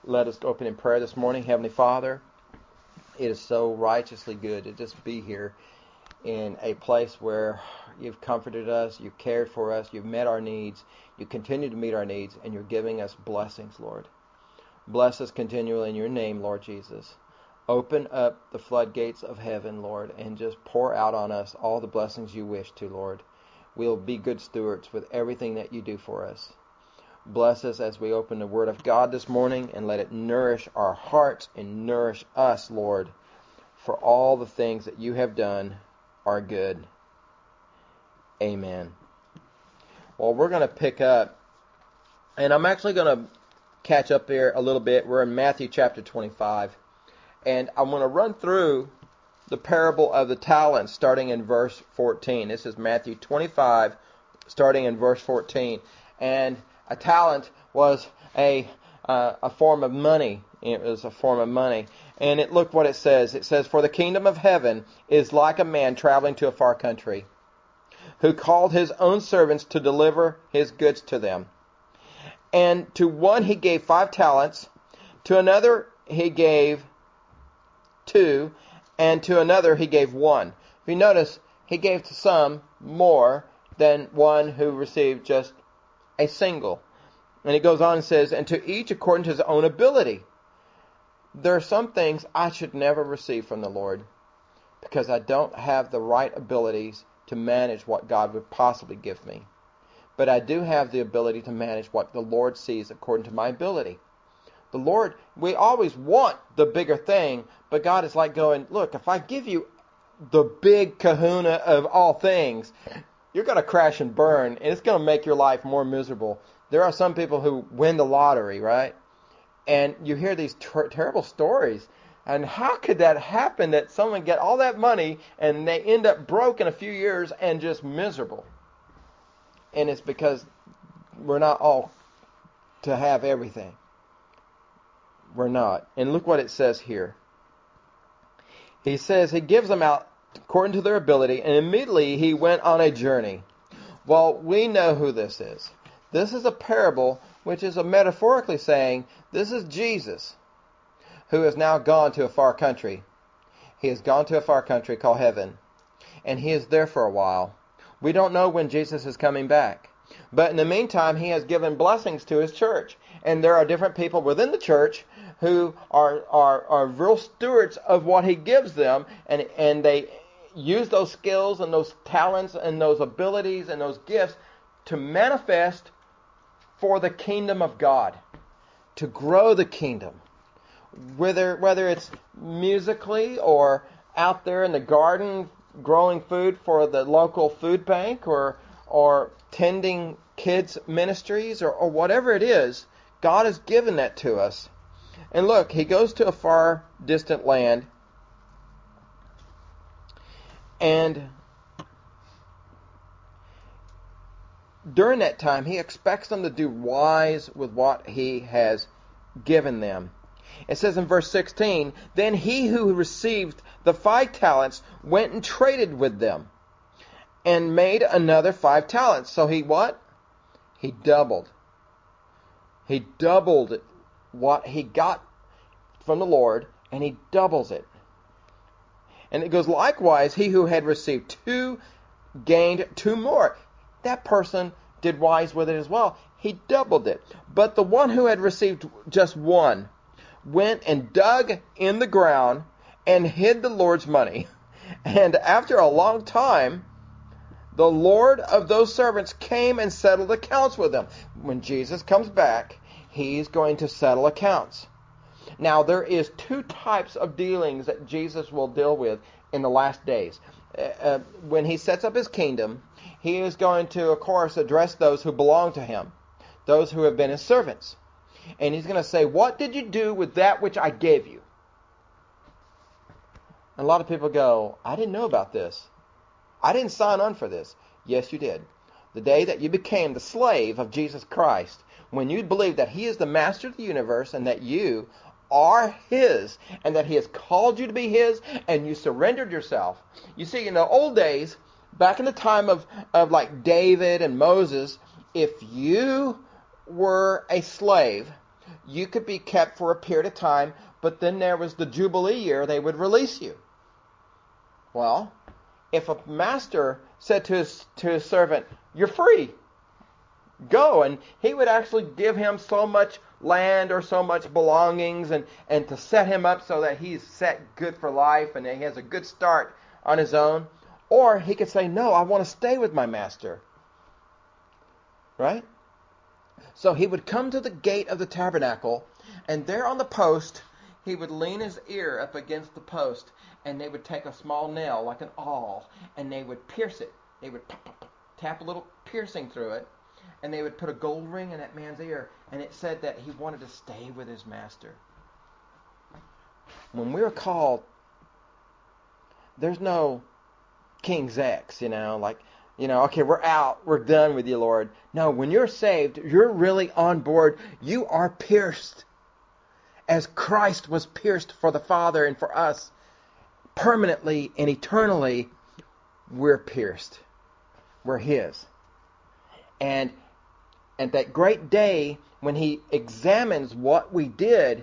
let us open in prayer this morning. Heavenly Father, it is so righteously good to just be here in a place where you've comforted us, you've cared for us, you've met our needs, you continue to meet our needs, and you're giving us blessings, Lord. Bless us continually in your name, Lord Jesus. Open up the floodgates of heaven, Lord, and just pour out on us all the blessings you wish to, Lord. We'll be good stewards with everything that you do for us. Bless us as we open the Word of God this morning, and let it nourish our hearts and nourish us, Lord, for all the things that you have done are good. Amen. Well, we're going to pick up, and I'm actually going to catch up here a little bit. We're in Matthew chapter 25, and I'm going to run through the parable of the talents starting in verse 14. This is Matthew 25, starting in verse 14. And a talent was a form of money. It was a form of money. And look what it says. It says, "For the kingdom of heaven is like a man traveling to a far country, who called his own servants to deliver his goods to them. And to one he gave 5 talents, to another he gave 2, and to another he gave 1. If you notice, he gave to some more than one who received just a single. And it goes on and says, and to each according to his own ability." There are some things I should never receive from the Lord because I don't have the right abilities to manage what God would possibly give me. But I do have the ability to manage what the Lord sees according to my ability. The Lord, we always want the bigger thing, but God is like going, look, if I give you the big kahuna of all things, you're going to crash and burn, and it's going to make your life more miserable. There are some people who win the lottery, right? And you hear these terrible stories. And how could that happen, that someone get all that money and they end up broke in a few years and just miserable? And it's because we're not all to have everything. We're not. And look what it says here. He says he gives them out according to their ability, and immediately he went on a journey. Well, we know who this is. This is a parable, which is a metaphorically saying, this is Jesus, who has now gone to a far country. He has gone to a far country called heaven, and he is there for a while. We don't know when Jesus is coming back. But in the meantime, he has given blessings to his church. And there are different people within the church who are real stewards of what he gives them, and they use those skills and those talents and those abilities and those gifts to manifest for the kingdom of God, to grow the kingdom. Whether it's musically or out there in the garden growing food for the local food bank or tending kids' ministries or whatever it is, God has given that to us. And look, he goes to a far distant land, and during that time, he expects them to do wise with what he has given them. It says in verse 16, "Then he who received the 5 talents went and traded with them and made another 5 talents." So he what? He doubled. He doubled what he got from the Lord, and he doubles it. And it goes, "Likewise, he who had received 2 gained 2 more." That person did wise with it as well. He doubled it. "But the one who had received just 1 went and dug in the ground and hid the Lord's money. And after a long time, the Lord of those servants came and settled accounts with them." When Jesus comes back, he's going to settle accounts. Now, there is 2 types of dealings that Jesus will deal with in the last days. When he sets up his kingdom, he is going to, of course, address those who belong to him, those who have been his servants. And he's going to say, "What did you do with that which I gave you?" And a lot of people go, "I didn't know about this. I didn't sign on for this." Yes, you did. The day that you became the slave of Jesus Christ, when you believe that he is the master of the universe and that you are his and that he has called you to be his, and you surrendered yourself. You see, in the old days, back in the time of like David and Moses, if you were a slave, You could be kept for a period of time, but then there was the Jubilee year, they would release you. Well, if a master said to his servant, "You're free, go," and he would actually give him so much land or so much belongings and to set him up so that he's set good for life and he has a good start on his own. Or he could say, "No, I want to stay with my master." Right? So he would come to the gate of the tabernacle, and there on the post, he would lean his ear up against the post, and they would take a small nail, like an awl, and they would pierce it. They would tap a little piercing through it, and they would put a gold ring in that man's ear, and it said that he wanted to stay with his master. When we're called, there's no King's X, okay, we're out, we're done with you, Lord. No, when you're saved, you're really on board. You are pierced as Christ was pierced for the Father and for us. Permanently and eternally, we're pierced. We're His. And that great day when He examines what we did,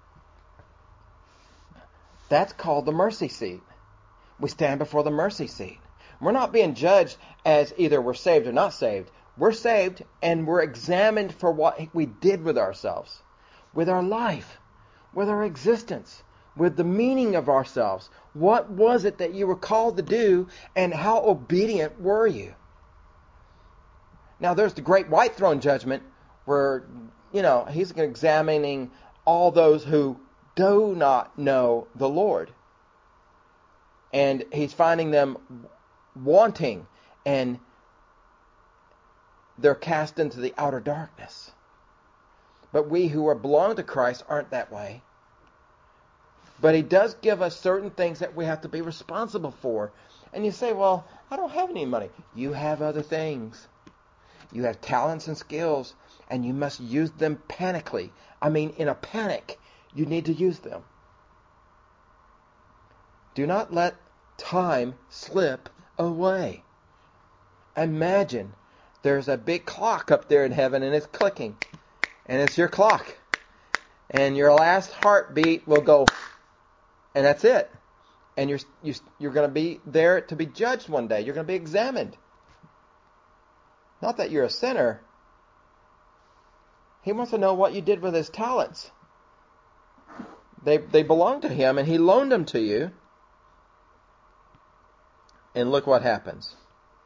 that's called the mercy seat. We stand before the mercy seat. We're not being judged as either we're saved or not saved. We're saved and we're examined for what we did with ourselves, with our life, with our existence, with the meaning of ourselves. What was it that you were called to do, and how obedient were you? Now there's the great white throne judgment where, He's examining all those who do not know the Lord. And He's finding them wanting, and they're cast into the outer darkness. But we who are belong to Christ aren't that way. But He does give us certain things that we have to be responsible for. And you say, "Well, I don't have any money." You have other things. You have talents and skills, and you must use them panically. In a panic, you need to use them. Do not let time slip away. Imagine there's a big clock up there in heaven, and it's clicking, and it's your clock, and your last heartbeat will go, and that's it. And you're going to be there to be judged one day. You're going to be examined. Not that you're a sinner. He wants to know what you did with His talents. They belong to Him, and He loaned them to you. And look what happens.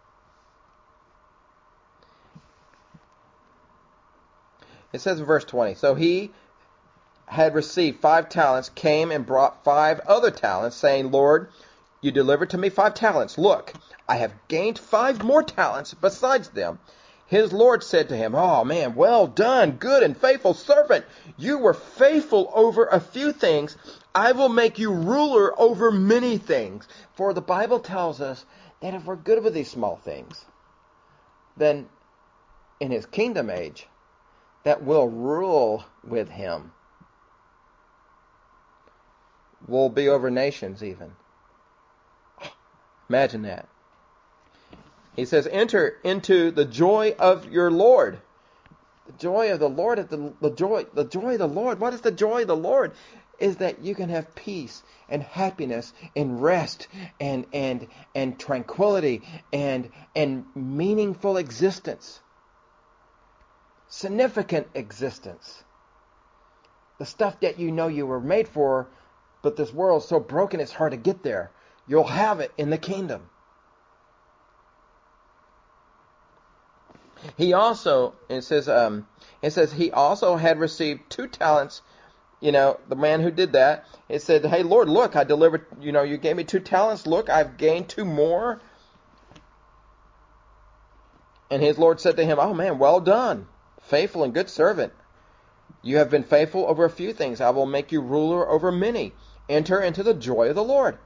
It says in verse 20, "So he had received 5 talents, came and brought 5 other talents, saying, 'Lord, you delivered to me 5 talents. Look, I have gained 5 more talents besides them.' His Lord said to him, 'Oh man, well done, good and faithful servant. You were faithful over a few things. I will make you ruler over many things.'" For the Bible tells us that if we're good with these small things, then in His kingdom age, that we'll rule with Him. We'll be over nations even. Imagine that. He says, "Enter into the joy of your Lord." The joy of the Lord, the joy of the Lord. What is the joy of the Lord? Is that you can have peace and happiness and rest and tranquility and meaningful existence. Significant existence. The stuff that you know you were made for, but this world's so broken it's hard to get there. You'll have it in the kingdom. He also, it says he also had received 2 talents. The man who did that, it said, "Hey Lord, look, I delivered, you gave me 2 talents. Look, I've gained 2 more. And his Lord said to him, "Oh man, well done, faithful and good servant. You have been faithful over a few things. I will make you ruler over many. Enter into the joy of the Lord."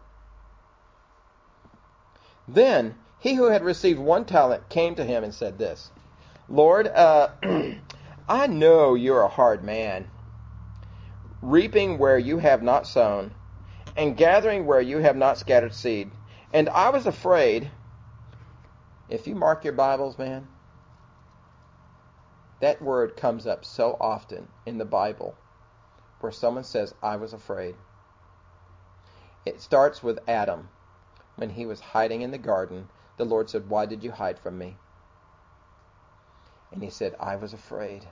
Then he who had received 1 talent came to him and said this, "Lord, I know you're a hard man, reaping where you have not sown, and gathering where you have not scattered seed. And I was afraid." If you mark your Bibles, man, That word comes up so often in the Bible where someone says, I was afraid. It starts with Adam. When he was hiding in the garden, the Lord said, why did you hide from me? And he said, I was afraid.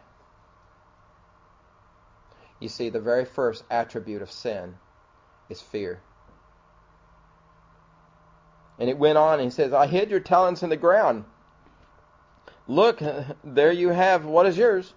You see, the very first attribute of sin is fear. And it went on, and he says, I hid your talents in the ground. Look, there you have what is yours.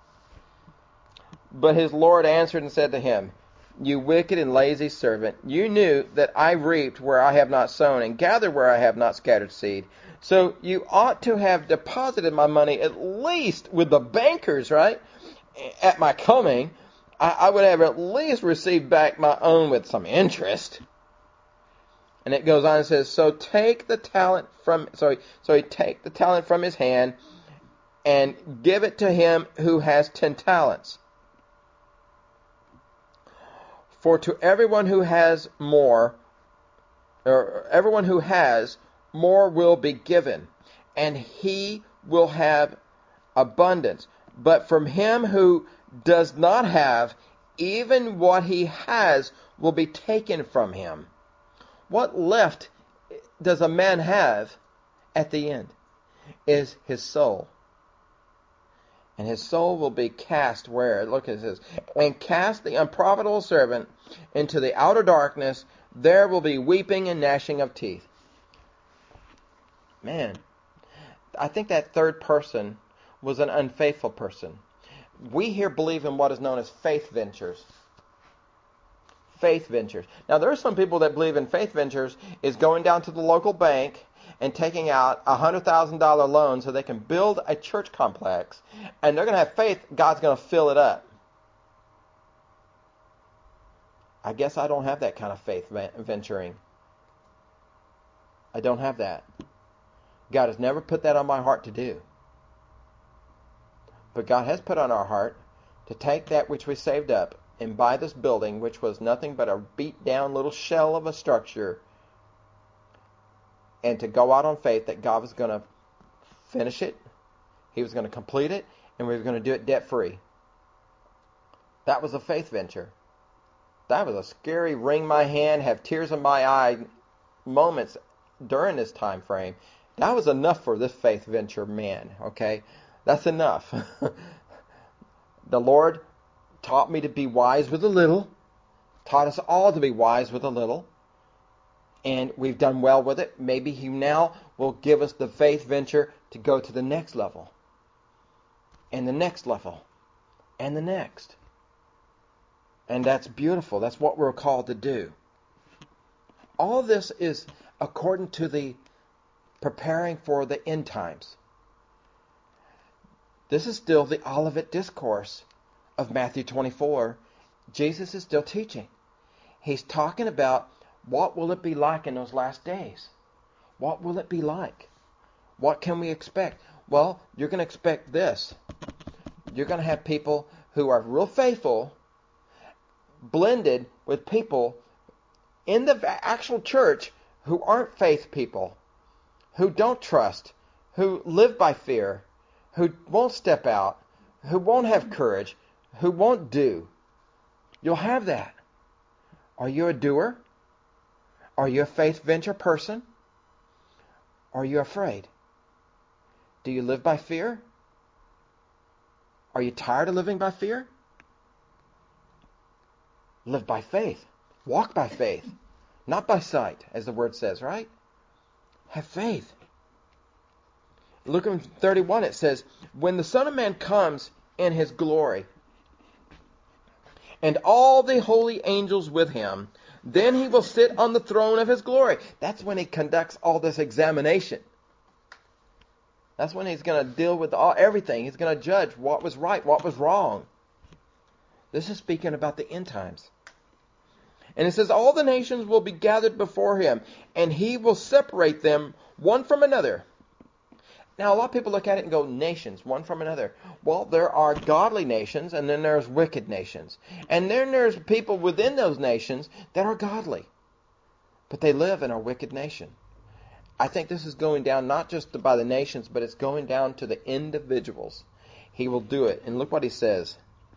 But his Lord answered and said to him, you wicked and lazy servant, you knew that I reaped where I have not sown and gathered where I have not scattered seed. So you ought to have deposited my money at least with the bankers, right? At my coming, I would have at least received back my own with some interest. And it goes on and says, so take the talent from, so he take the talent from his hand and give it to him who has 10 talents. For to everyone who has more, or everyone who has, more will be given, and he will have abundance. But from him who does not have, even what he has will be taken from him. What left does a man have at the end? Is his soul. And his soul will be cast where? Look, it says, and cast the unprofitable servant into the outer darkness. There will be weeping and gnashing of teeth. Man, I think that third person was an unfaithful person. We here believe in what is known as faith ventures. Faith ventures. Now, there are some people that believe in faith ventures is going down to the local bank and taking out a $100,000 loan so they can build a church complex, and they're going to have faith God's going to fill it up. I guess I don't have that kind of faith venturing. I don't have that. God has never put that on my heart to do. But God has put on our heart to take that which we saved up and buy this building, which was nothing but a beat-down little shell of a structure, and to go out on faith that God was going to finish it, He was going to complete it, and we were going to do it debt-free. That was a faith venture. That was a scary, wring my hand, have tears in my eye moments during this time frame. That was enough for this faith venture man, okay? That's enough. The Lord taught me to be wise with a little, taught us all to be wise with a little, and we've done well with it. Maybe He now will give us the faith venture to go to the next level, and the next level, and the next. And that's beautiful. That's what we're called to do. All this is according to the preparing for the end times. This is still the Olivet Discourse of Matthew 24. Jesus is still teaching. He's talking about what will it be like in those last days. What will it be like? What can we expect? Well, you're going to expect this. You're going to have people who are real faithful blended with people in the actual church who aren't faith people, who don't trust, who live by fear, who won't step out, who won't have courage, who won't do. You'll have that. Are you a doer? Are you a faith venture person? Are you afraid? Do you live by fear? Are you tired of living by fear? Live by faith. Walk by faith. Not by sight, as the word says, right? Have faith. Look in 31, it says, when the Son of Man comes in His glory, and all the holy angels with Him, then He will sit on the throne of His glory. That's when He conducts all this examination. That's when He's going to deal with everything. He's going to judge what was right, what was wrong. This is speaking about the end times. And it says, all the nations will be gathered before Him, and He will separate them one from another. Now, a lot of people look at it and go, nations, one from another. Well, there are godly nations, and then there's wicked nations. And then there's people within those nations that are godly. But they live in a wicked nation. I think this is going down not just by the nations, but it's going down to the individuals. He will do it. And look what he says.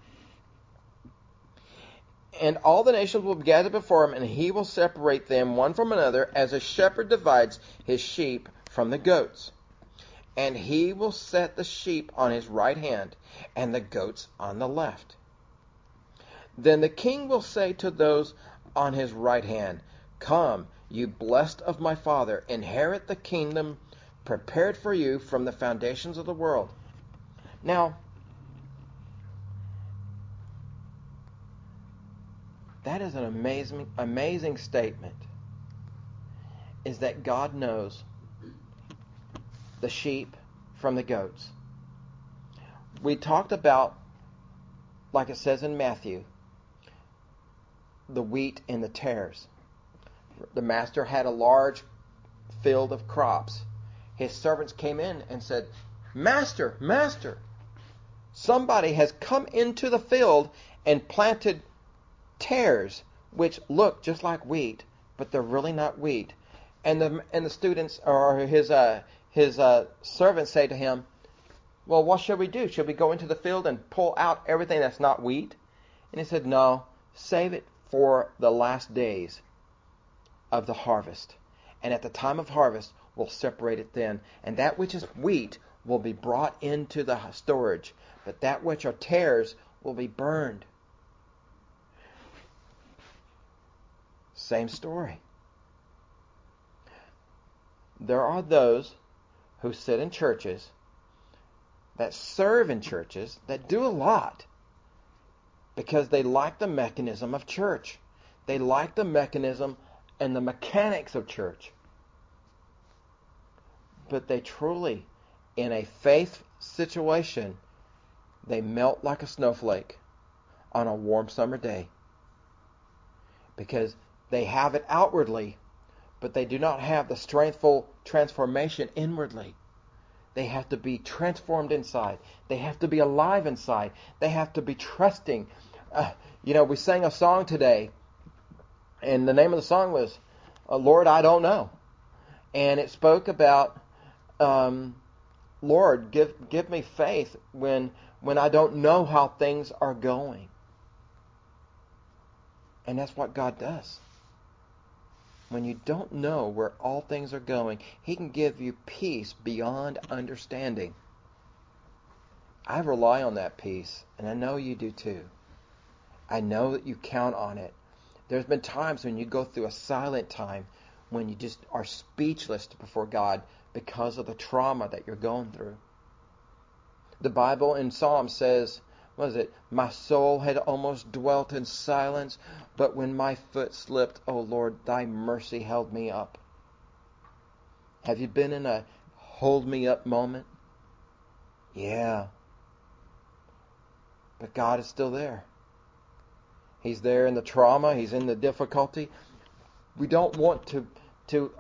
And all the nations will be gathered before him, and he will separate them one from another, as a shepherd divides his sheep from the goats. And he will set the sheep on his right hand, and the goats on the left. Then the king will say to those on his right hand, Come, you blessed of my Father, inherit the kingdom prepared for you from the foundations of the world. Now, that is an amazing statement, is that God knows the sheep from the goats. We talked about, like it says in Matthew, the wheat and the tares. The master had a large field of crops. His servants came in and said, Master, Master, somebody has come into the field and planted tares, which look just like wheat, but they're really not wheat. And the students, or his servants, say to him, Well, what should we do? Should we go into the field and pull out everything that's not wheat? And he said, No, save it for the last days of the harvest. And at the time of harvest, we'll separate it then. And that which is wheat will be brought into the storage, but that which are tares will be burned. Same story. There are those who sit in churches, that serve in churches, that do a lot because they like the mechanism of church. They like the mechanism and the mechanics of church. But they truly, in a faith situation, they melt like a snowflake on a warm summer day. Because they have it outwardly, but they do not have the strengthful transformation inwardly. They have to be transformed inside. They have to be alive inside. They have to be trusting. We sang a song today, and the name of the song was Lord, I Don't Know. And it spoke about, Lord, give me faith when I don't know how things are going. And that's what God does. When you don't know where all things are going, He can give you peace beyond understanding. I rely on that peace, and I know you do too. I know that you count on it. There's been times when you go through a silent time when you just are speechless before God because of the trauma that you're going through. The Bible in Psalms says, my soul had almost dwelt in silence, but when my foot slipped, O Lord, thy mercy held me up. Have you been in a hold me up moment? Yeah. But God is still there. He's there in the trauma. He's in the difficulty. We don't want to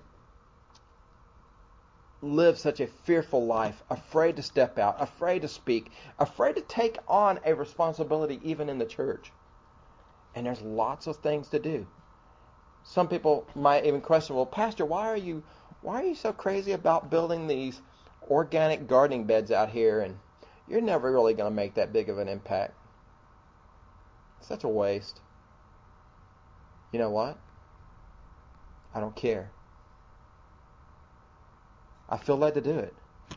live such a fearful life, afraid to step out, afraid to speak, afraid to take on a responsibility even in the church. And there's lots of things to do. Some people might even question, well, Pastor, why are you so crazy about building these organic gardening beds out here, and you're never really going to make that big of an impact? It's such a waste. You know what? I don't care. I feel led to do it.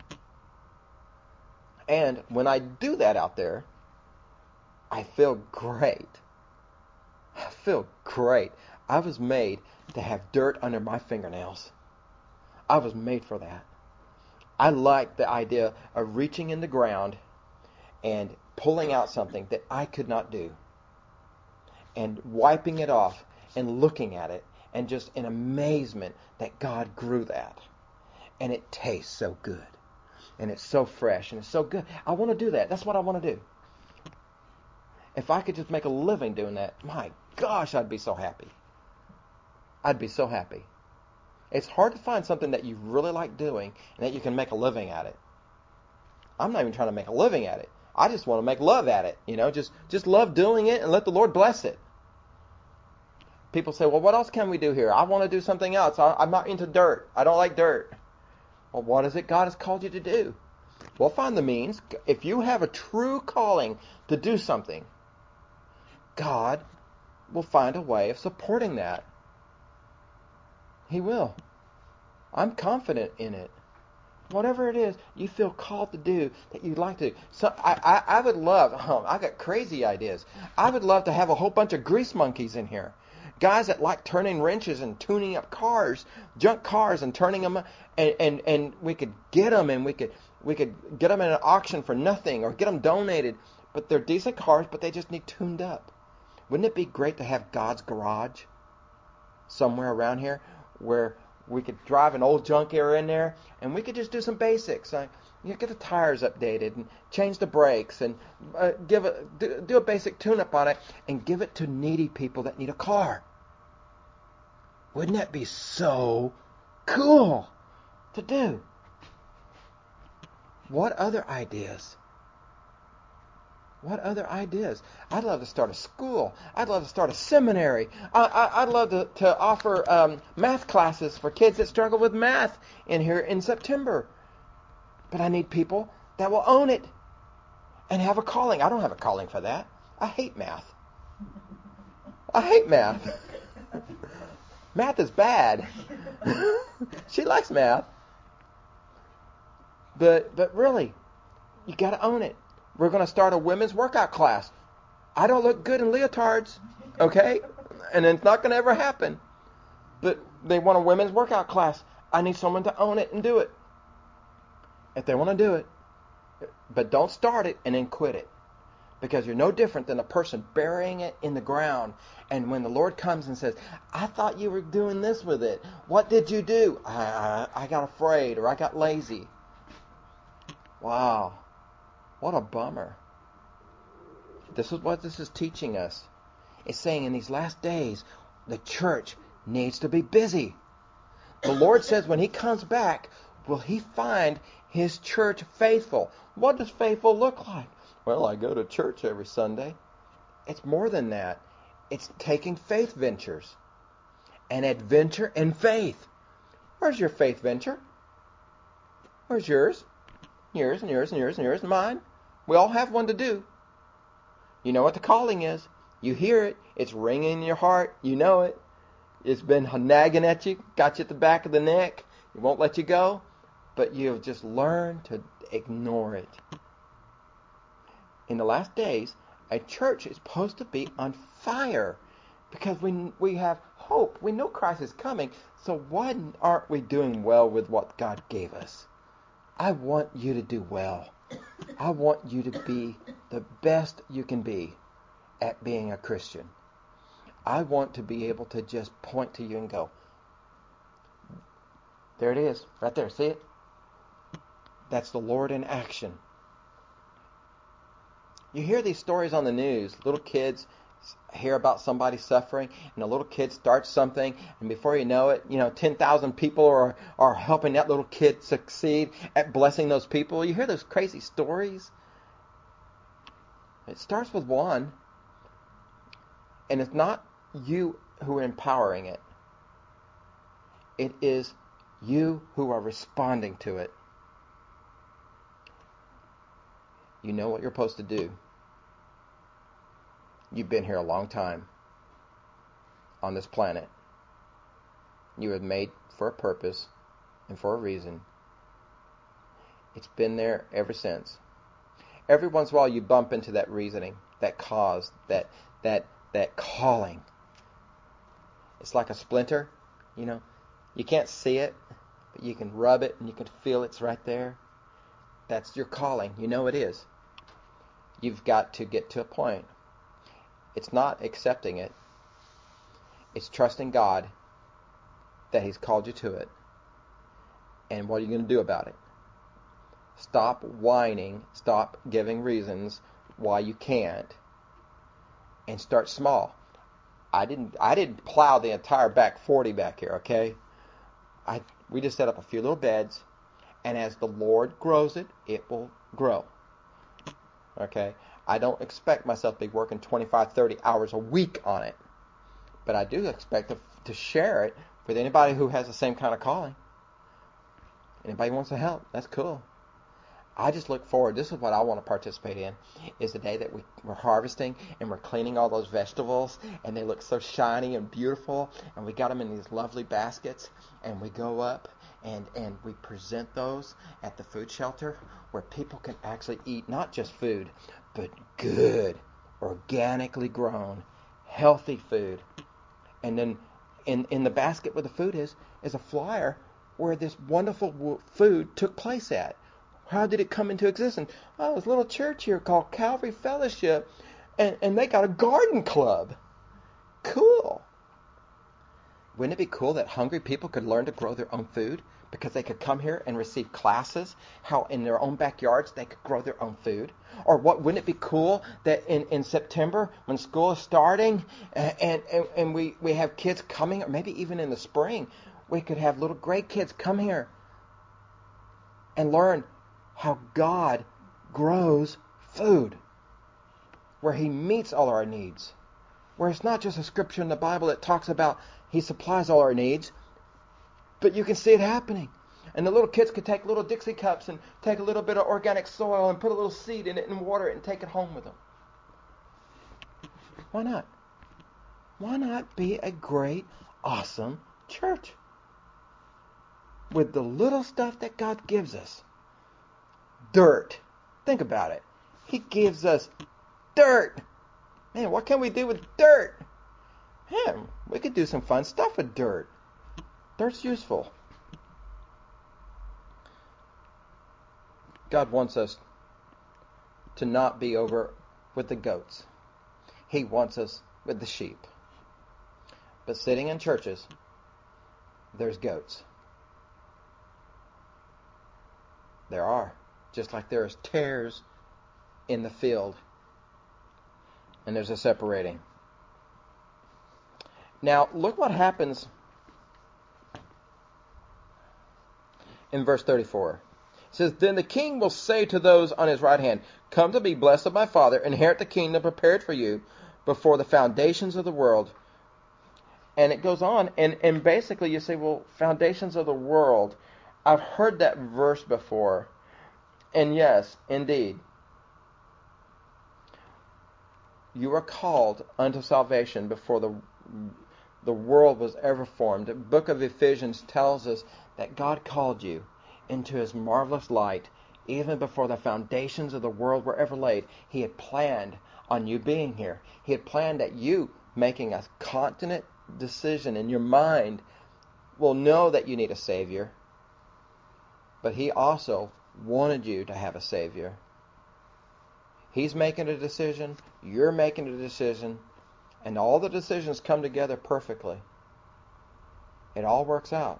And when I do that out there, I feel great. I feel great. I was made to have dirt under my fingernails. I was made for that. I like the idea of reaching in the ground and pulling out something that I could not do, and wiping it off and looking at it and just in amazement that God grew that. And it tastes so good. And it's so fresh and it's so good. I want to do that. That's what I want to do. If I could just make a living doing that, my gosh, I'd be so happy. I'd be so happy. It's hard to find something that you really like doing and that you can make a living at it. I'm not even trying to make a living at it. I just want to make love at it. Just love doing it and let the Lord bless it. People say, well, what else can we do here? I want to do something else. I'm not into dirt. I don't like dirt. Well, what is it God has called you to do? We'll find the means. If you have a true calling to do something, God will find a way of supporting that. He will. I'm confident in it. Whatever it is you feel called to do that you'd like to. So I would love, I got crazy ideas. I would love to have a whole bunch of grease monkeys in here. Guys that like turning wrenches and tuning up cars, junk cars, and turning them, and we could get them, and we could get them in an auction for nothing, or get them donated. But they're decent cars, but they just need tuned up. Wouldn't it be great to have God's garage somewhere around here where we could drive an old junker in there, and we could just do some basics, like get the tires updated and change the brakes, and do a basic tune-up on it, and give it to needy people that need a car. Wouldn't that be so cool to do? What other ideas? What other ideas? I'd love to start a school. I'd love to start a seminary. I'd love to offer math classes for kids that struggle with math in here in September. But I need people that will own it and have a calling. I don't have a calling for that. I hate math. I hate math. Math is bad. She likes math. But really, you got to own it. We're going to start a women's workout class. I don't look good in leotards, okay? And it's not going to ever happen. But they want a women's workout class. I need someone to own it and do it. If they want to do it. But don't start it and then quit it. Because you're no different than a person burying it in the ground. And when the Lord comes and says, I thought you were doing this with it. What did you do? I got afraid, or I got lazy. Wow. What a bummer. This is what this is teaching us. It's saying in these last days, the church needs to be busy. The Lord says when He comes back, will He find His church faithful? What does faithful look like? Well, I go to church every Sunday. It's more than that. It's taking faith ventures. An adventure in faith. Where's your faith venture? Where's yours? Yours and yours and yours and yours and mine. We all have one to do. You know what the calling is. You hear it. It's ringing in your heart. You know it. It's been nagging at you. Got you at the back of the neck. It won't let you go. But you've just learned to ignore it. In the last days, a church is supposed to be on fire. Because we have hope. We know Christ is coming. So why aren't we doing well with what God gave us? I want you to do well. I want you to be the best you can be at being a Christian. I want to be able to just point to you and go, there it is, right there, see it? That's the Lord in action. You hear these stories on the news. Little kids hear about somebody suffering, and a little kid starts something, and before you know it, 10,000 people are helping that little kid succeed at blessing those people. You hear those crazy stories. It starts with one, and it's not you who are empowering it. It is you who are responding to it. You know what you're supposed to do. You've been here a long time on this planet. You were made for a purpose and for a reason. It's been there ever since. Every once in a while you bump into that reasoning, that cause, that calling. It's like a splinter, You can't see it, but you can rub it and you can feel it's right there. That's your calling. You know it is. You've got to get to a point. It's not accepting it. It's trusting God that He's called you to it. And what are you going to do about it? Stop whining. Stop giving reasons why you can't. And start small. I didn't plow the entire back 40 back here, okay? We just set up a few little beds. And as the Lord grows it, it will grow. Okay? I don't expect myself to be working 25, 30 hours a week on it. But I do expect to share it with anybody who has the same kind of calling. Anybody who wants to help, that's cool. I just look forward. This is what I want to participate in, is the day that we're harvesting and we're cleaning all those vegetables and they look so shiny and beautiful, and we got them in these lovely baskets, and we go up and we present those at the food shelter where people can actually eat not just food, but good, organically grown, healthy food. And then in the basket where the food is a flyer where this wonderful food took place at. How did it come into existence? Oh, there's a little church here called Calvary Fellowship, and they got a garden club. Cool. Wouldn't it be cool that hungry people could learn to grow their own food because they could come here and receive classes how in their own backyards they could grow their own food? Or wouldn't it be cool that in September when school is starting and we have kids coming, or maybe even in the spring, we could have little great kids come here and learn how God grows food, where He meets all our needs, where it's not just a scripture in the Bible that talks about He supplies all our needs, but you can see it happening. And the little kids could take little Dixie cups and take a little bit of organic soil and put a little seed in it and water it and take it home with them. Why not? Why not be a great, awesome church? With the little stuff that God gives us. Dirt. Think about it. He gives us dirt. Man, what can we do with dirt? Man, we could do some fun stuff with dirt. Dirt's useful. God wants us to not be over with the goats. He wants us with the sheep. But sitting in churches, there's goats. There are. Just like there's tares in the field. And there's a separating. Now, look what happens in verse 34. It says, "Then the king will say to those on his right hand, 'Come to be blessed of my Father, inherit the kingdom prepared for you before the foundations of the world.'" And it goes on, and basically you say, well, foundations of the world. I've heard that verse before. And yes, indeed, you are called unto salvation before the world was ever formed. The book of Ephesians tells us that God called you into His marvelous light even before the foundations of the world were ever laid. He had planned on you being here. He had planned that you making a continent decision in your mind will know that you need a Savior. But He also wanted you to have a Savior. He's making a decision, you're making a decision, and all the decisions come together perfectly. It all works out.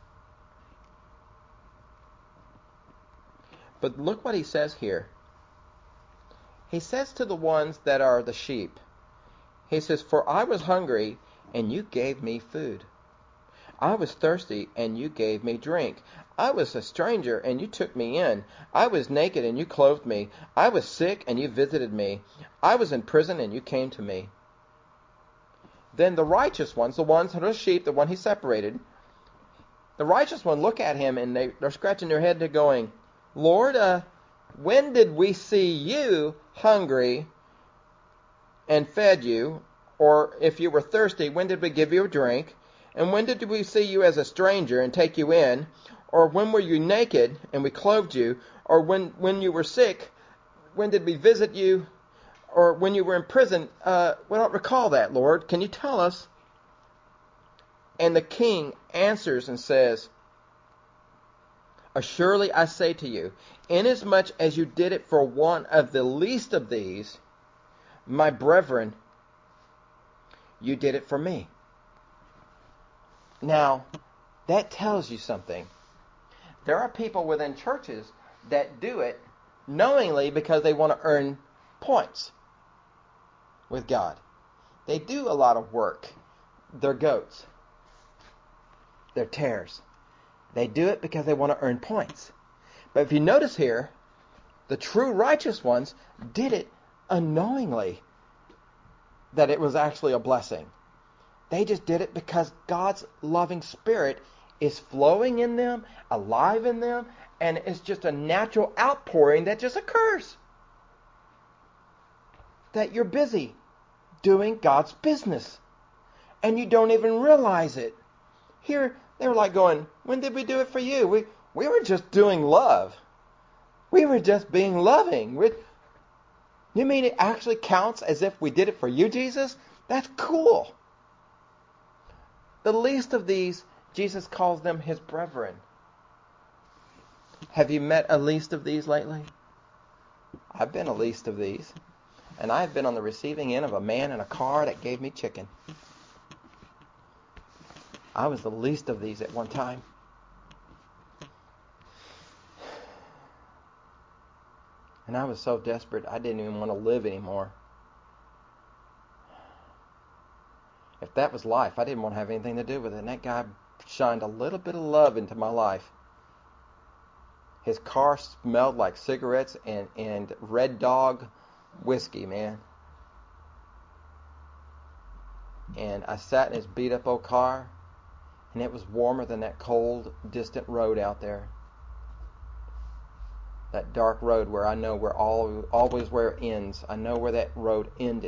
But look what He says here. He says to the ones that are the sheep, He says, "For I was hungry, and you gave me food. I was thirsty, and you gave me drink. I was a stranger, and you took me in. I was naked, and you clothed me. I was sick, and you visited me. I was in prison, and you came to me." Then the righteous ones, the ones that are sheep, the one He separated, the righteous one look at Him, and they're scratching their head. They're going, "Lord, when did we see you hungry and fed you? Or if you were thirsty, when did we give you a drink? And when did we see you as a stranger and take you in? Or when were you naked and we clothed you? Or when you were sick, when did we visit you? Or when you were in prison?" We don't recall that, Lord. Can you tell us? And the king answers and says, "Assuredly I say to you, inasmuch as you did it for one of the least of these, my brethren, you did it for me." Now, that tells you something. There are people within churches that do it knowingly because they want to earn points with God. They do a lot of work. They're goats. They're tares. They do it because they want to earn points. But if you notice here, the true righteous ones did it unknowingly, that it was actually a blessing. They just did it because God's loving Spirit is flowing in them, alive in them, And it's just a natural outpouring that just occurs. That you're busy doing God's business. And you don't even realize it. Here, they were like going, when did we do it for you? We were just doing love. We were just being loving. You mean it actually counts as if we did it for you, Jesus? That's cool. The least of these, Jesus calls them his brethren. Have you met a least of these lately? I've been a least of these. And I've been on the receiving end of a man in a car that gave me chicken. I was the least of these at one time. And I was so desperate, I didn't even want to live anymore. If that was life, I didn't want to have anything to do with it. And that guy shined a little bit of love into my life. His car smelled like cigarettes and Red Dog whiskey, man. And I sat in his beat up old car, and it was warmer than that cold, distant road out there. That dark road where I know always where it ends. I know where that road ended.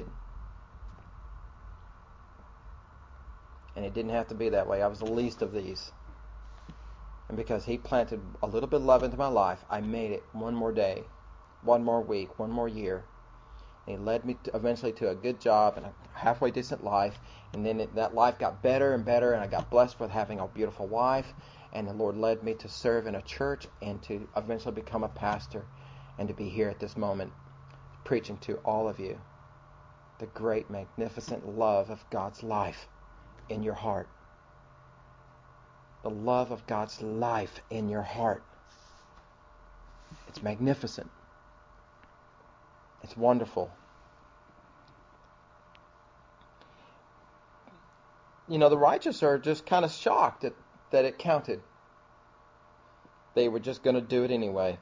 And it didn't have to be that way. I was the least of these. And because he planted a little bit of love into my life, I made it one more day, one more week, one more year. And he led me eventually to a good job and a halfway decent life. And then that life got better and better, and I got blessed with having a beautiful wife. And the Lord led me to serve in a church and to eventually become a pastor and to be here at this moment preaching to all of you the great, magnificent love of God's life in your heart. The love of God's life in your heart. It's magnificent. It's wonderful. You know, the righteous are just kind of shocked that it counted. They were just going to do it anyway.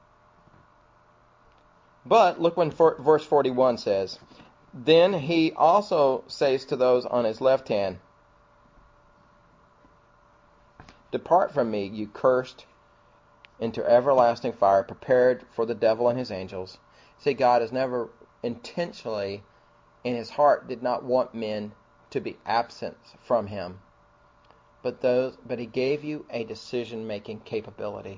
But look when verse 41 says, then he also says to those on his left hand, depart from me, you cursed, into everlasting fire, prepared for the devil and his angels. See, God has never intentionally, in his heart, did not want men to be absent from him. But he gave you a decision-making capability.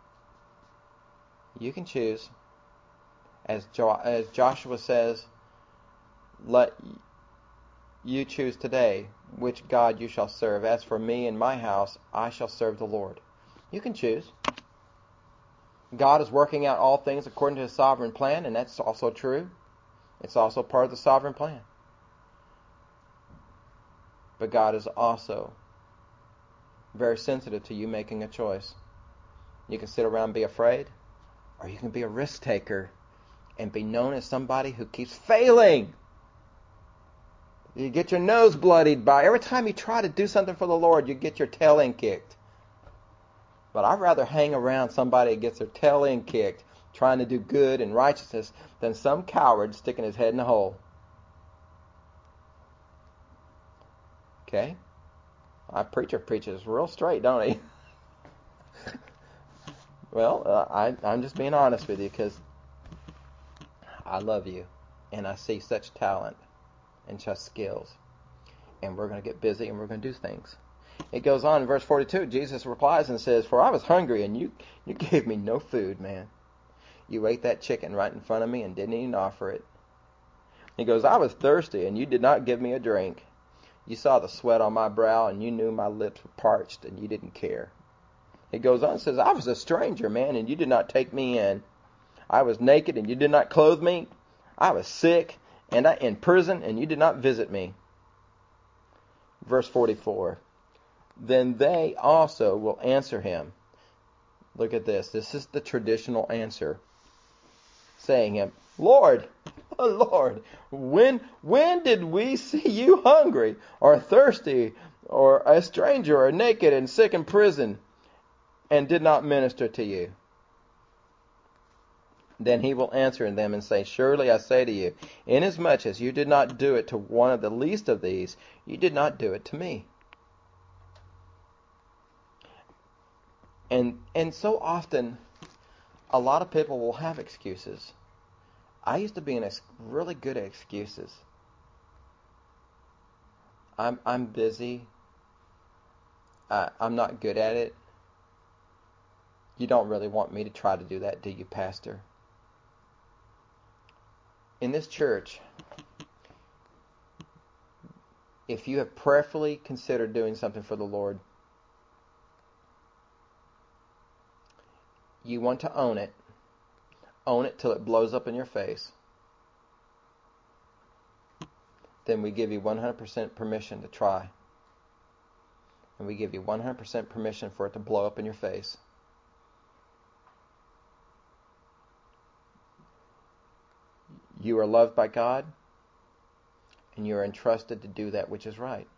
You can choose. As Joshua says, let you choose today which God you shall serve. As for me and my house, I shall serve the Lord. You can choose. God is working out all things according to his sovereign plan, and that's also true. It's also part of the sovereign plan. But God is also very sensitive to you making a choice. You can sit around and be afraid, or you can be a risk taker and be known as somebody who keeps failing. You get your nose bloodied by every time you try to do something for the Lord, you get your tail end kicked. But I'd rather hang around somebody that gets their tail end kicked trying to do good and righteousness than some coward sticking his head in a hole. Okay? Our preacher preaches real straight, don't he? Well, I'm just being honest with you because I love you and I see such talent and such skills. And we're going to get busy and we're going to do things. It goes on in verse 42. Jesus replies and says, for I was hungry and you gave me no food, man. You ate that chicken right in front of me and didn't even offer it. He goes, I was thirsty and you did not give me a drink. You saw the sweat on my brow and you knew my lips were parched and you didn't care. He goes on and says, I was a stranger, man, and you did not take me in. I was naked and you did not clothe me. I was sick and in prison and you did not visit me. Verse 44. Then they also will answer him. Look at this. This is the traditional answer. Saying him, Lord, oh Lord, when did we see you hungry or thirsty or a stranger or naked and sick in prison and did not minister to you? Then he will answer them and say, surely I say to you, inasmuch as you did not do it to one of the least of these, you did not do it to me. And so often, a lot of people will have excuses. I used to be really good at excuses. I'm busy. I'm not good at it. You don't really want me to try to do that, do you, Pastor? In this church, if you have prayerfully considered doing something for the Lord, you want to own it. Own it till it blows up in your face. Then we give you 100% permission to try. And we give you 100% permission for it to blow up in your face. You are loved by God, and you are entrusted to do that which is right.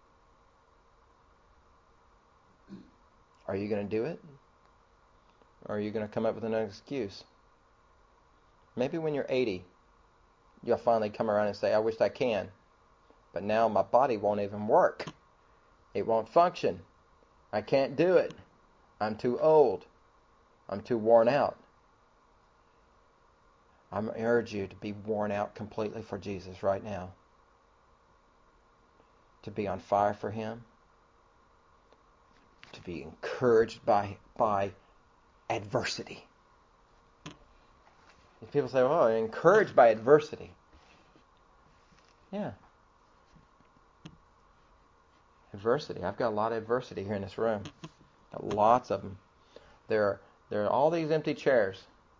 Are you going to do it? Or are you going to come up with an excuse? Maybe when you're 80, you'll finally come around and say, I wish I can. But now my body won't even work. It won't function. I can't do it. I'm too old. I'm too worn out. I urge you to be worn out completely for Jesus right now. To be on fire for Him. To be encouraged by adversity. If people say, oh, encouraged by adversity. Yeah. Adversity. I've got a lot of adversity here in this room. Got lots of them. There are all these empty chairs.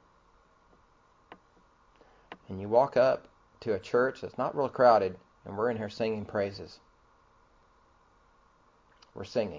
And you walk up to a church that's not real crowded, and we're in here singing praises. We're singing.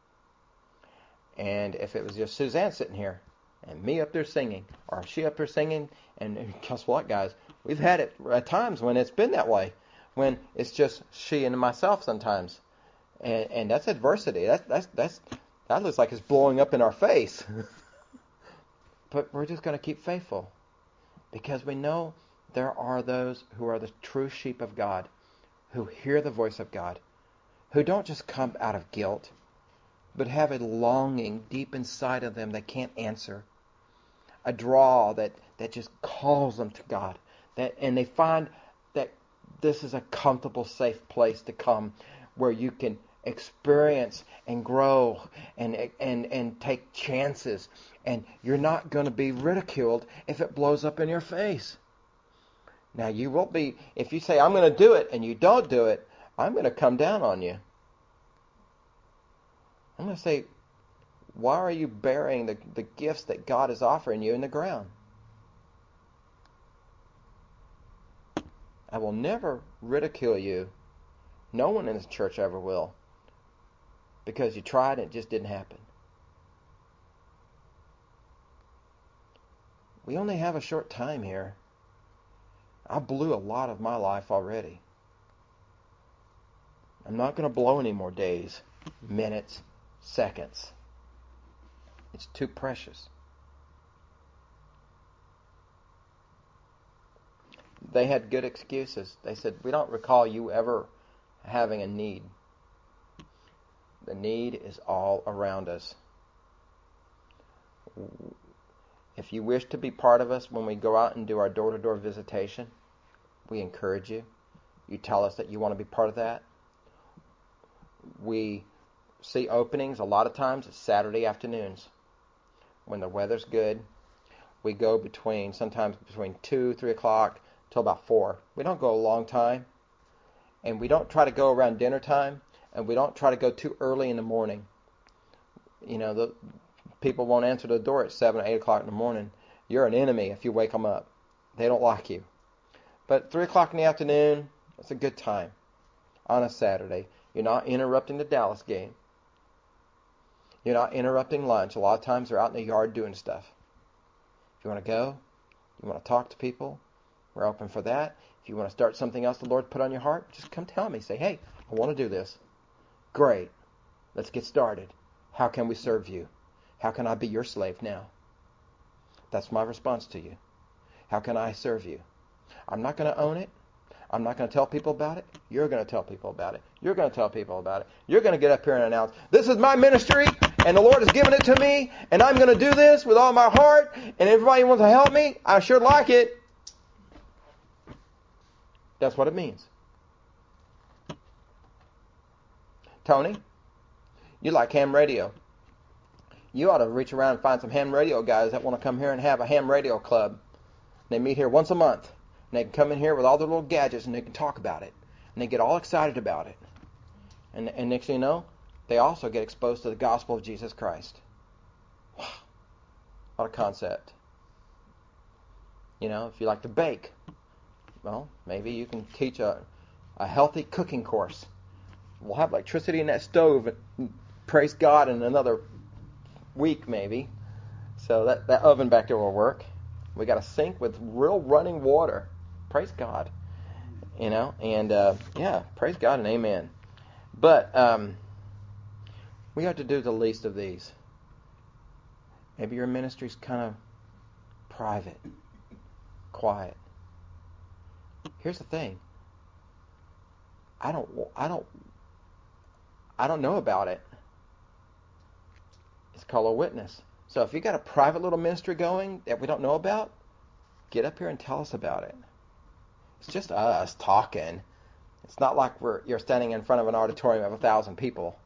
And if it was just Suzanne sitting here, and me up there singing, or she up there singing, and guess what, guys? We've had it at times when it's been that way, when it's just she and myself sometimes, and that's adversity. That looks like it's blowing up in our face. But we're just going to keep faithful, because we know there are those who are the true sheep of God, who hear the voice of God, who don't just come out of guilt, but have a longing deep inside of them they can't answer. A draw that just calls them to God. And they find that this is a comfortable, safe place to come where you can experience and grow and take chances. And you're not going to be ridiculed if it blows up in your face. Now, you won't be, if you say, I'm going to do it, and you don't do it, I'm going to come down on you. I'm going to say, why are you burying the gifts that God is offering you in the ground? I will never ridicule you. No one in this church ever will. Because you tried and it just didn't happen. We only have a short time here. I blew a lot of my life already. I'm not going to blow any more days, minutes, seconds. It's too precious. They had good excuses. They said, we don't recall you ever having a need. The need is all around us. If you wish to be part of us when we go out and do our door-to-door visitation, we encourage you. You tell us that you want to be part of that. We see openings a lot of times Saturday afternoons when the weather's good. We go sometimes between 2, 3 o'clock till about 4. We don't go a long time. And we don't try to go around dinner time. And we don't try to go too early in the morning. You know, the people won't answer the door at 7 or 8 o'clock in the morning. You're an enemy if you wake them up. They don't like you. But 3 o'clock in the afternoon, it's a good time on a Saturday. You're not interrupting the Dallas game. You're not interrupting lunch. A lot of times they're out in the yard doing stuff. If you want to go, you want to talk to people, we're open for that. If you want to start something else the Lord put on your heart, just come tell me. Say, hey, I want to do this. Great. Let's get started. How can we serve you? How can I be your slave now? That's my response to you. How can I serve you? I'm not going to own it. I'm not going to tell people about it. You're going to tell people about it. You're going to tell people about it. You're going to get up here and announce, this is my ministry, and the Lord has given it to me, and I'm going to do this with all my heart, and everybody wants to help me. I sure like it. That's what it means. Tony, you like ham radio. You ought to reach around and find some ham radio guys that want to come here and have a ham radio club. They meet here once a month. And they can come in here with all their little gadgets and they can talk about it. And they get all excited about it. And next thing you know, they also get exposed to the gospel of Jesus Christ. Wow. What a concept. You know, if you like to bake, well, maybe you can teach a healthy cooking course. We'll have electricity in that stove, and praise God, in another week maybe. So that oven back there will work. We got a sink with real running water. Praise God. You know, and yeah, praise God and amen. But we have to do the least of these. Maybe your ministry's kind of private, quiet. Here's the thing. I don't know about it. It's called a witness. So if you got a private little ministry going that we don't know about, get up here and tell us about it. It's just us talking. It's not like you're standing in front of an auditorium of 1,000 people.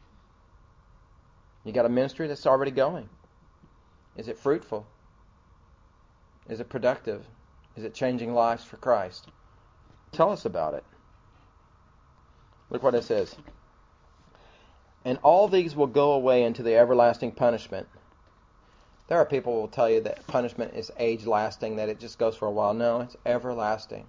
You got a ministry that's already going. Is it fruitful? Is it productive? Is it changing lives for Christ? Tell us about it. Look what it says. And all these will go away into the everlasting punishment. There are people who will tell you that punishment is age-lasting, that it just goes for a while. No, it's everlasting.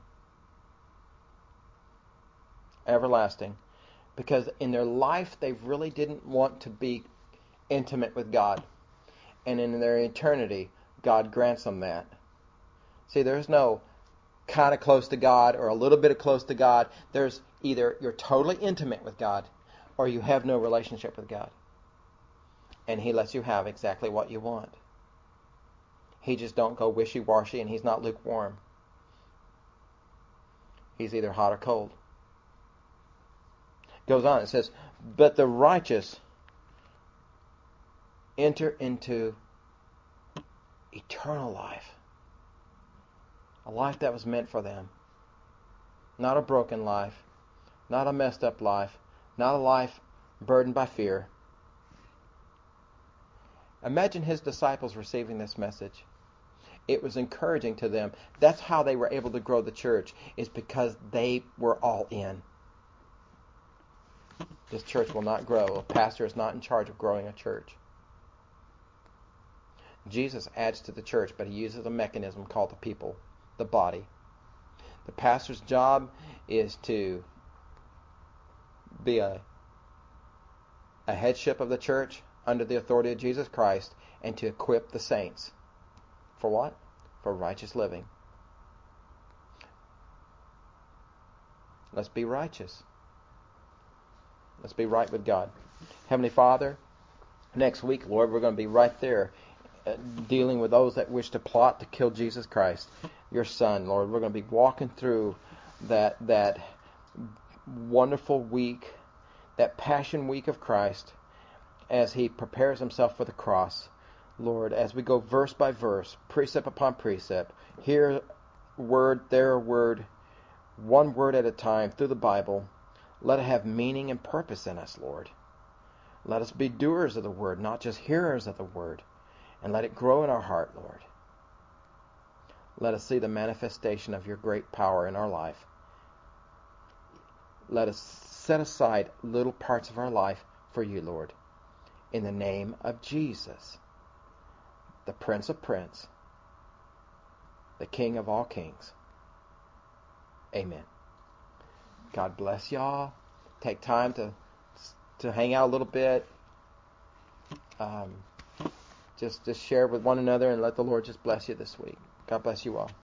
Everlasting. Because in their life, they really didn't want to be intimate with God. And in their eternity, God grants them that. See, there's no kind of close to God or a little bit of close to God. There's either you're totally intimate with God or you have no relationship with God. And He lets you have exactly what you want. He just don't go wishy-washy, and He's not lukewarm. He's either hot or cold. Goes on, it says, but the righteous enter into eternal life. A life that was meant for them. Not a broken life. Not a messed up life. Not a life burdened by fear. Imagine His disciples receiving this message. It was encouraging to them. That's how they were able to grow the church, is because they were all in. This church will not grow. A pastor is not in charge of growing a church. Jesus adds to the church, but He uses a mechanism called the people, the body. The pastor's job is to be a headship of the church under the authority of Jesus Christ and to equip the saints. For what? For righteous living. Let's be righteous. Let's be right with God. Heavenly Father, next week, Lord, we're going to be right there dealing with those that wish to plot to kill Jesus Christ, your Son, Lord. We're going to be walking through that wonderful week, that Passion Week of Christ, as He prepares Himself for the cross. Lord, as we go verse by verse, precept upon precept, here word, there word, one word at a time through the Bible, let it have meaning and purpose in us, Lord. Let us be doers of the word, not just hearers of the word, and let it grow in our heart, Lord. Let us see the manifestation of your great power in our life. Let us set aside little parts of our life for you, Lord, in the name of Jesus, the Prince of Princes, the King of all kings. Amen. God bless y'all. Take time to hang out a little bit. Just share with one another and let the Lord just bless you this week. God bless you all.